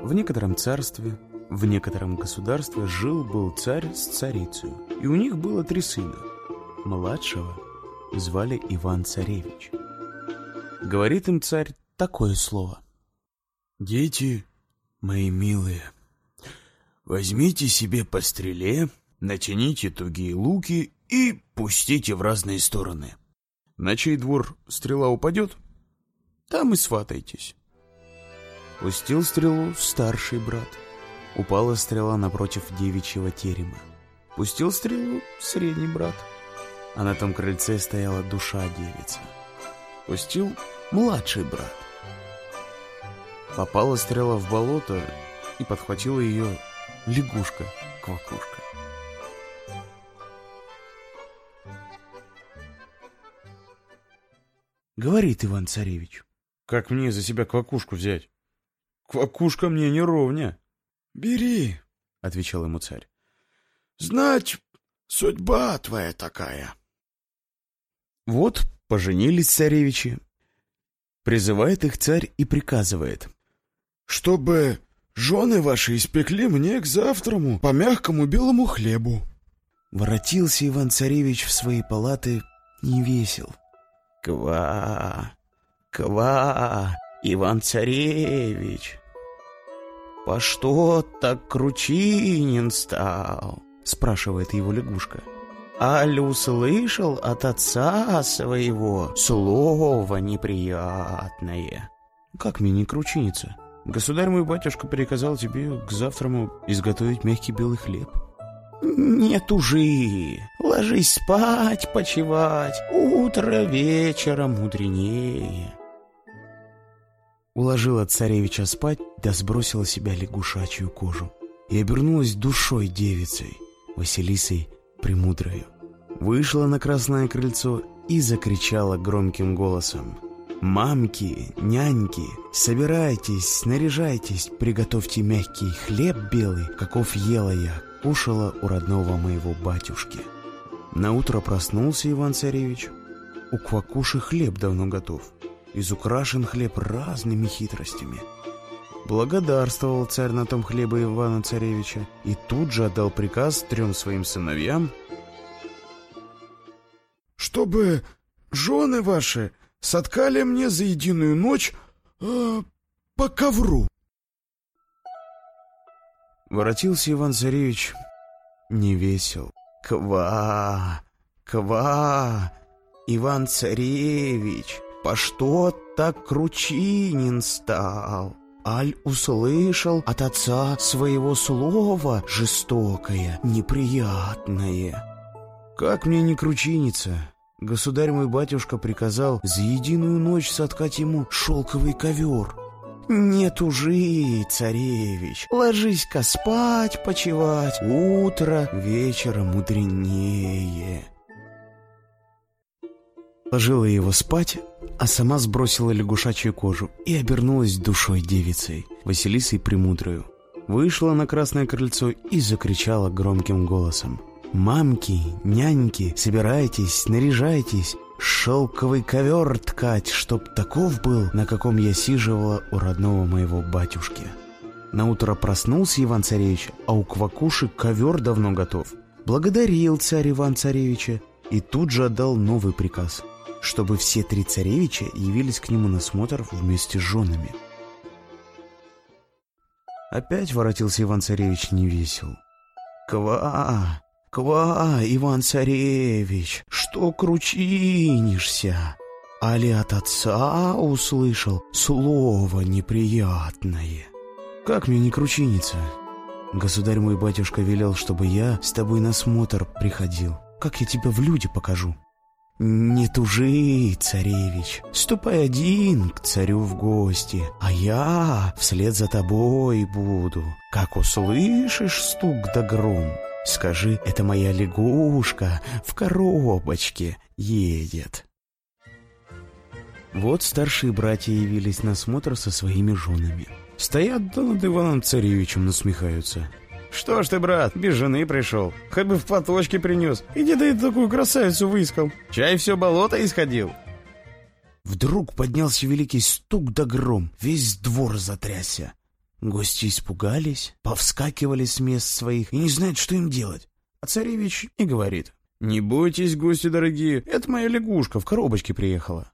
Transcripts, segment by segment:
В некотором царстве, в некотором государстве жил-был царь с царицей, и у них было 3 сына. Младшего звали Иван-Царевич. Говорит им царь такое слово: «Дети мои милые, возьмите себе по стреле, натяните тугие луки и пустите в разные стороны. На чей двор стрела упадет, там и сватайтесь». Пустил стрелу старший брат. Упала стрела напротив девичьего терема. Пустил стрелу средний брат, а на том крыльце стояла душа девицы. Пустил младший брат. Попала стрела в болото, и подхватила ее лягушка-квакушка. Говорит Иван-Царевич: «Как мне за себя квакушку взять? Квакушка мне не ровня». «Бери», — отвечал ему царь. «Знать, судьба твоя такая». Вот поженились царевичи. Призывает их царь и приказывает: «Чтобы жены ваши испекли мне к завтраму по мягкому белому хлебу». Воротился Иван-Царевич в свои палаты не весел. «Ква, ква, Иван-Царевич, по что так кручинен стал?» — спрашивает его лягушка. «Аль услышал от отца своего слово неприятное?» «Как мне не кручиниться? Государь мой батюшка приказал тебе к завтраму изготовить мягкий белый хлеб». «Не тужи, ложись спать, почивать, утро вечера мудренее». Уложила царевича спать, да сбросила с себя лягушачью кожу и обернулась душой девицей, Василисой Премудрою. Вышла на красное крыльцо и закричала громким голосом: «Мамки, няньки, собирайтесь, снаряжайтесь, приготовьте мягкий хлеб белый, каков ела я, кушала у родного моего батюшки». Наутро проснулся Иван-Царевич. У квакуши хлеб давно готов, изукрашен хлеб разными хитростями. Благодарствовал царь на том хлебе Ивана-Царевича и тут же отдал приказ 3 своим сыновьям: «Чтобы жены ваши соткали мне за единую ночь по ковру». Воротился Иван-Царевич не весел. «Ква, ква, Иван-Царевич, по что так кручинен стал? Аль услышал от отца своего слова жестокое, неприятное?» «Как мне не кручиниться? Государь мой батюшка приказал за единую ночь соткать ему шелковый ковер». «Не тужи, царевич, ложись-ка спать, почивать, утро вечера мудренее». Ложила его спать, а сама сбросила лягушачью кожу и обернулась душой девицей, Василисой Премудрою. Вышла на красное крыльцо и закричала громким голосом: «Мамки, няньки, собирайтесь, наряжайтесь, шелковый ковер ткать, чтоб таков был, на каком я сиживала у родного моего батюшки». Наутро проснулся Иван-Царевич, а у квакуши ковер давно готов. Благодарил царь Иван-Царевича и тут же отдал новый приказ, чтобы все 3 царевича явились к нему на смотр вместе с женами. Опять воротился Иван-Царевич невесел. «Ква, ква, Иван-Царевич, что кручинишься? Али от отца услышал слово неприятное?» «Как мне не кручиниться? Государь мой батюшка велел, чтобы я с тобой на смотр приходил. Как я тебя в люди покажу?» «Не тужи, царевич, ступай один к царю в гости, а я вслед за тобой буду. Как услышишь стук да гром, скажи, это моя лягушка в коробочке едет». Вот старшие братья явились на смотр со своими женами. Стоят да над Иваном-Царевичем насмехаются. «Что ж ты, брат, без жены пришел? Хоть бы в платочке принес. Иди да и такую красавицу выискал. Чай все болото исходил». Вдруг поднялся великий стук да гром. Весь двор затрясся. Гости испугались, повскакивали с мест своих и не знают, что им делать. А царевич и говорит: «Не бойтесь, гости дорогие, это моя лягушка в коробочке приехала».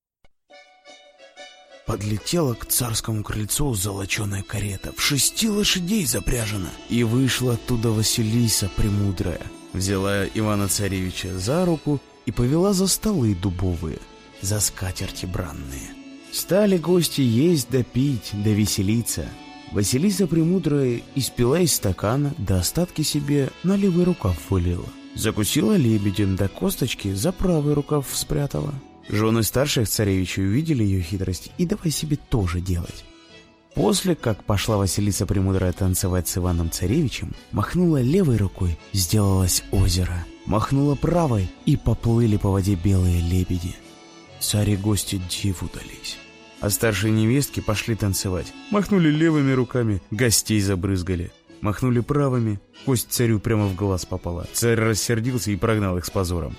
Подлетела к царскому крыльцу золоченая карета, в 6 лошадей запряжена, и вышла оттуда Василиса Премудрая. Взяла Ивана-царевича за руку и повела за столы дубовые, за скатерти бранные. Стали гости есть да пить, да веселиться. Василиса Премудрая испила из стакана, да остатки себе на левый рукав вылила. Закусила лебедем, да косточки за правый рукав спрятала. Жены старших царевичей увидели ее хитрость и давай себе тоже делать. После, как пошла Василиса Премудрая танцевать с Иваном-царевичем, махнула левой рукой, сделалось озеро, махнула правой, и поплыли по воде белые лебеди. Царь и гости диву дались. А старшие невестки пошли танцевать. Махнули левыми руками, гостей забрызгали. Махнули правыми, кость царю прямо в глаз попала. Царь рассердился и прогнал их с позором.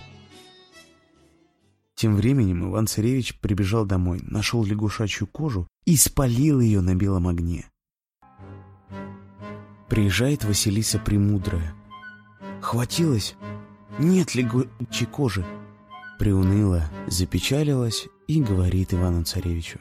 Тем временем Иван-царевич прибежал домой, нашел лягушачью кожу и спалил ее на белом огне. Приезжает Василиса Премудрая. Хватилась, нет лягушачьей кожи. Приуныла, запечалилась и говорит Ивану-царевичу: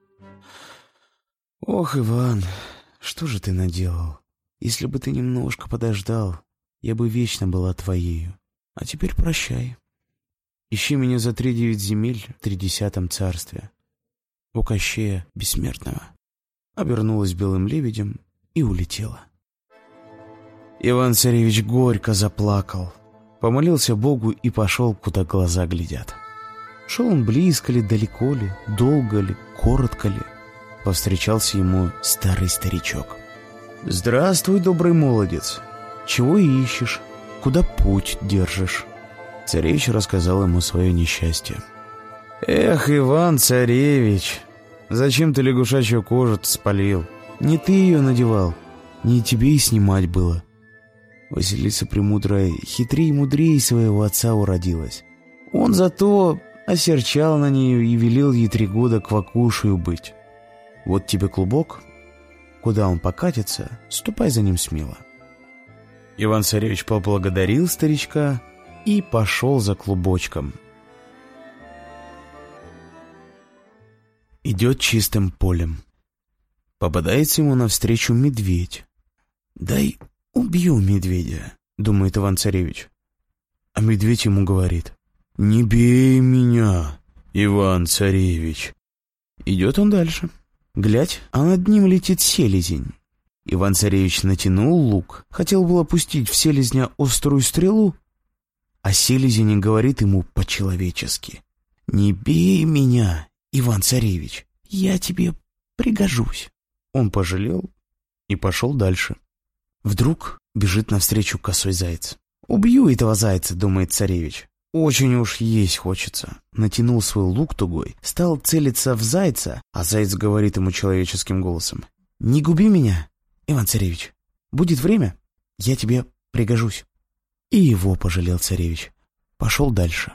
«Ох, Иван, что же ты наделал? Если бы ты немножко подождал, я бы вечно была твоею. А теперь прощай. Ищи меня за 3-9 земель в 30 царстве, у Кощея Бессмертного». Обернулась белым лебедем и улетела. Иван-царевич горько заплакал, помолился Богу и пошел, куда глаза глядят. Шел он близко ли, далеко ли, долго ли, коротко ли. Повстречался ему старый старичок. «Здравствуй, добрый молодец! Чего ищешь? Куда путь держишь?» Царевич рассказал ему свое несчастье. «Эх, Иван-царевич, зачем ты лягушачью кожу-то спалил? Не ты ее надевал, не тебе и снимать было». Василиса Премудрая хитрее и мудрее своего отца уродилась. Он зато осерчал на нее и велел ей 3 года квакушею быть. Вот тебе клубок, куда он покатится, ступай за ним смело. Иван-царевич поблагодарил старичка и пошел за клубочком. Идет чистым полем. Попадается ему навстречу медведь. «Дай убью медведя», — думает Иван-царевич. А медведь ему говорит: «Не бей меня, Иван-царевич». Идет он дальше. Глядь, а над ним летит селезень. Иван-царевич натянул лук, хотел было пустить в селезня острую стрелу, а селезень говорит ему по-человечески: «Не бей меня, Иван-царевич, я тебе пригожусь». Он пожалел и пошел дальше. Вдруг бежит навстречу косой заяц. «Убью этого зайца», — думает царевич. Очень уж есть хочется. Натянул свой лук тугой, стал целиться в зайца, а заяц говорит ему человеческим голосом: «Не губи меня, Иван-царевич. Будет время, я тебе пригожусь». И его пожалел царевич. Пошел дальше.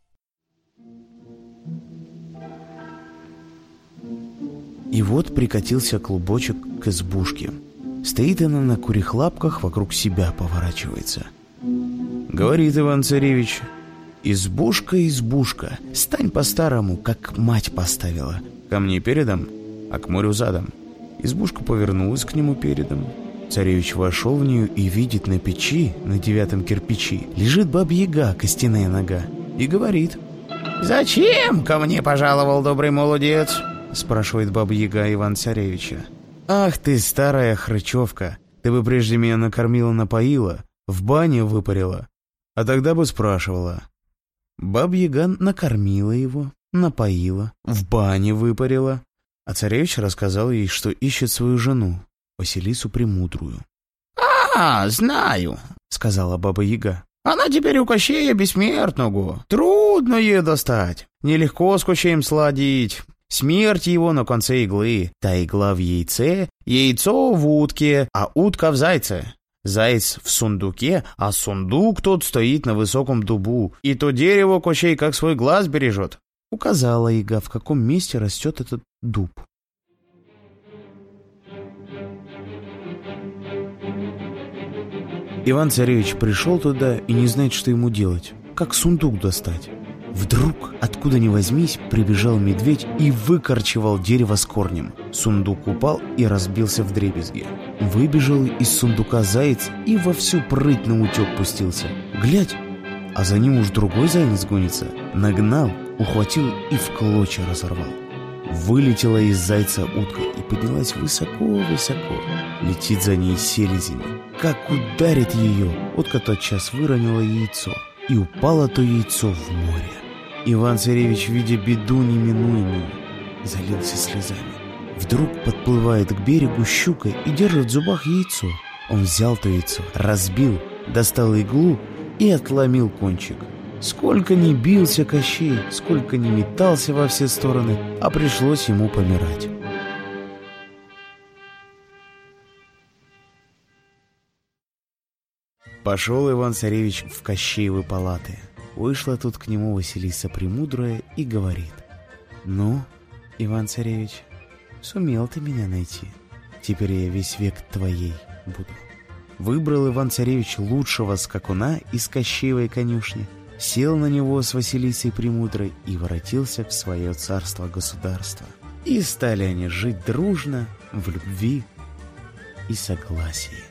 И вот прикатился клубочек к избушке. Стоит она на курьих лапках, вокруг себя поворачивается. Говорит Иван-царевич: «Избушка, избушка, стань по-старому, как мать поставила. Ко мне передом, а к морю задом». Избушка повернулась к нему передом. Царевич вошел в нее и видит на печи, на 9 кирпичи, лежит баба-яга, костяная нога, и говорит: «Зачем ко мне пожаловал, добрый молодец?» спрашивает баба-яга Иван-царевича. «Ах ты, старая хрычевка, ты бы прежде меня накормила-напоила, в бане выпарила, а тогда бы спрашивала». Баба-яга накормила его, напоила, в бане выпарила, а царевич рассказал ей, что ищет свою жену, Василису Премудрую. Знаю», — сказала баба-яга. «она теперь у Кощея Бессмертного. Трудно ее достать, нелегко с Кощеем сладить. Смерть его на конце иглы. Та игла в яйце, яйцо в утке, а утка в зайце. Заяц в сундуке, а сундук тот стоит на высоком дубу. И то дерево Кощей как свой глаз бережет». Указала яга, в каком месте растет этот дуб. Иван-царевич пришел туда и не знает, что ему делать, как сундук достать. Вдруг, откуда ни возьмись, прибежал медведь и выкорчевал дерево с корнем. Сундук упал и разбился вдребезги. Выбежал из сундука заяц и во всю прыть наутек пустился. Глядь, а за ним уж другой заяц гонится. Нагнал, ухватил и в клочья разорвал. Вылетела из зайца утка и поднялась высоко-высоко. Летит за ней селезень. Как ударит ее, утка тотчас выронила яйцо. И упало то яйцо в море. Иван-царевич, видя беду неминуемую, залился слезами. Вдруг подплывает к берегу щука и держит в зубах яйцо. Он взял то яйцо, разбил, достал иглу и отломил кончик. Сколько ни бился Кощей, сколько ни метался во все стороны, а пришлось ему помирать. Пошел Иван-царевич в Кощеевы палаты. Вышла тут к нему Василиса Премудрая и говорит: «Ну, Иван-царевич, сумел ты меня найти. Теперь я весь век твоей буду». Выбрал Иван-царевич лучшего скакуна из Кощеевой конюшни, сел на него с Василисой Премудрой и воротился в свое царство-государство. И стали они жить дружно, в любви и согласии.